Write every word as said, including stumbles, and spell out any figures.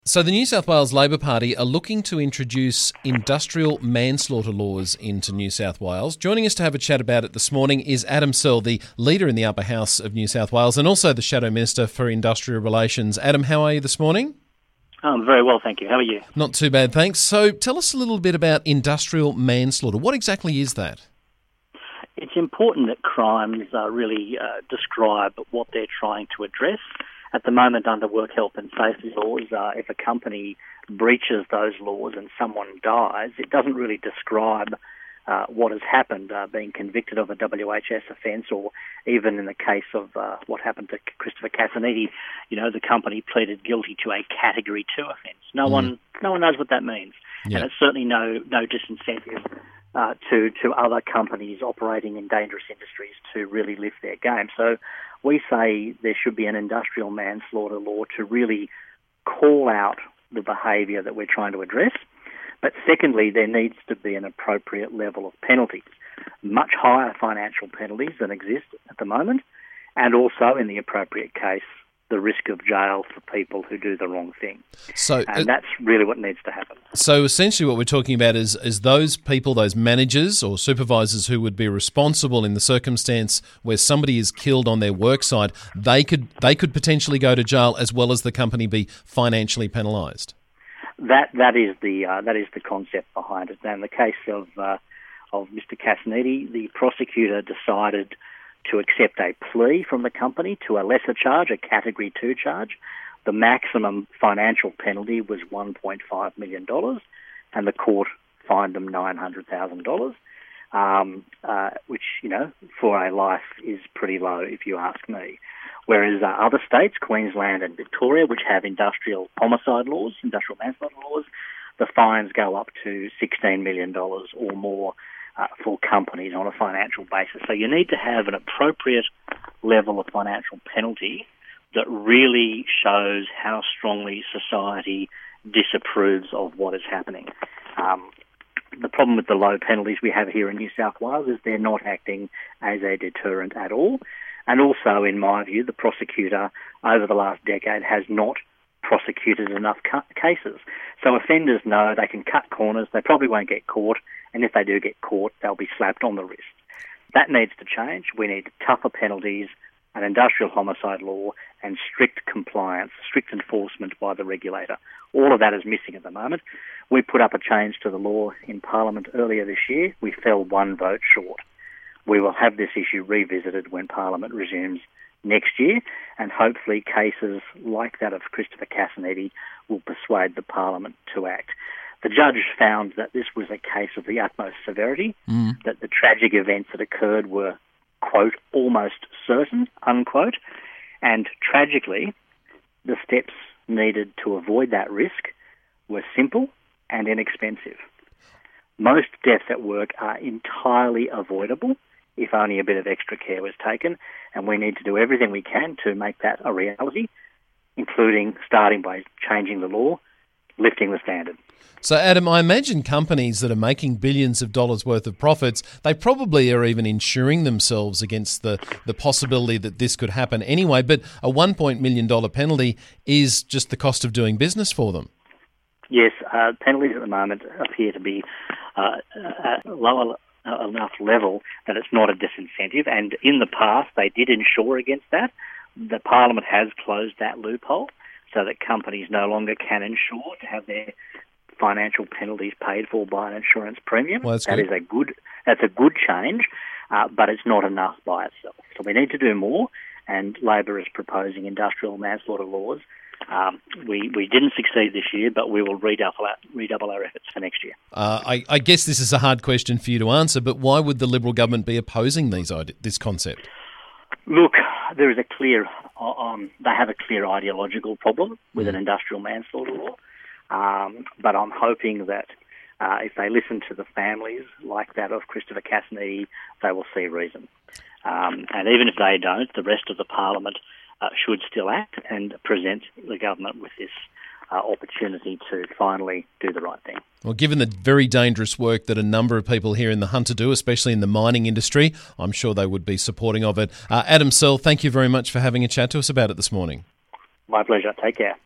So the New South Wales Labor Party are looking to introduce industrial manslaughter laws into New South Wales. Joining us to have a chat about it this morning is Adam Searle, the leader in the upper house of New South Wales and also the Shadow Minister for Industrial Relations. Adam, how are you this morning? Um, very well, thank you. How are you? Not too bad, thanks. So tell us a little bit about industrial manslaughter. What exactly is that? It's important that crimes uh, really uh, describe what they're trying to address. At the moment, under work health and safety laws, uh, if a company breaches those laws and someone dies, it doesn't really describe uh, what has happened, uh, being convicted of a W H S offence, or even in the case of uh, what happened to Christopher Casaniti, you know, the company pleaded guilty to a Category two offence. No mm. one, no one knows what that means, yeah. And it's certainly no no disincentive uh, to to other companies operating in dangerous industries to really lift their game. So we say there should be an industrial manslaughter law to really call out the behaviour that we're trying to address. But secondly, there needs to be an appropriate level of penalties, much higher financial penalties than exist at the moment, and also, in the appropriate case, the risk of jail for people who do the wrong thing. So, and uh, that's really what needs to happen. So essentially what we're talking about is, is those people, those managers or supervisors who would be responsible in the circumstance where somebody is killed on their work site, they could they could potentially go to jail as well as the company be financially penalised. That that is the uh, that is the concept behind it. Now, in the case of uh, of Mister Casaniti, the prosecutor decided to accept a plea from the company to a lesser charge, a Category two charge. The maximum financial penalty was one point five million dollars, and the court fined them nine hundred thousand dollars, um, uh, which, you know, for a life is pretty low, if you ask me. Whereas uh, other states, Queensland and Victoria, which have industrial homicide laws, industrial manslaughter laws, the fines go up to sixteen million dollars or more Uh, for companies on a financial basis. So you need to have an appropriate level of financial penalty that really shows how strongly society disapproves of what is happening. Um, the problem with the low penalties we have here in New South Wales is they're not acting as a deterrent at all. And also, in my view, the prosecutor over the last decade has not prosecuted enough cu- cases. So offenders know they can cut corners, they probably won't get caught, and if they do get caught, they'll be slapped on the wrist. That needs to change. We need tougher penalties, an industrial homicide law, and strict compliance, strict enforcement by the regulator. All of that is missing at the moment. We put up a change to the law in Parliament earlier this year. We fell one vote short. We will have this issue revisited when Parliament resumes next year, and hopefully cases like that of Christopher Casaniti will persuade the Parliament to act. The judge found that this was a case of the utmost severity, mm. that the tragic events that occurred were, quote, almost certain, unquote, and tragically, the steps needed to avoid that risk were simple and inexpensive. Most deaths at work are entirely avoidable if only a bit of extra care was taken, and we need to do everything we can to make that a reality, including starting by changing the law, lifting the standard. So, Adam, I imagine companies that are making billions of dollars worth of profits, they probably are even insuring themselves against the, the possibility that this could happen anyway, but a one point one million dollars penalty is just the cost of doing business for them. Yes, uh, penalties at the moment appear to be uh, at a lower uh, enough level that it's not a disincentive, and in the past they did insure against that. The Parliament has closed that loophole so that companies no longer can insure to have their financial penalties paid for by an insurance premium. Well, that's that good. is a good. That's a good change, uh, but it's not enough by itself. So we need to do more, and Labor is proposing industrial manslaughter laws. Um, we we didn't succeed this year, but we will redouble our, redouble our efforts for next year. Uh, I, I guess this is a hard question for you to answer, but why would the Liberal government be opposing these this concept? Look, there is a clear. Um, they have a clear ideological problem with mm. an industrial manslaughter law. Um, but I'm hoping that uh, if they listen to the families like that of Christopher Casaniti, they will see reason. Um, and even if they don't, the rest of the Parliament uh, should still act and present the government with this uh, opportunity to finally do the right thing. Well, given the very dangerous work that a number of people here in the Hunter do, especially in the mining industry, I'm sure they would be supporting of it. Uh, Adam Searle, thank you very much for having a chat to us about it this morning. My pleasure. Take care.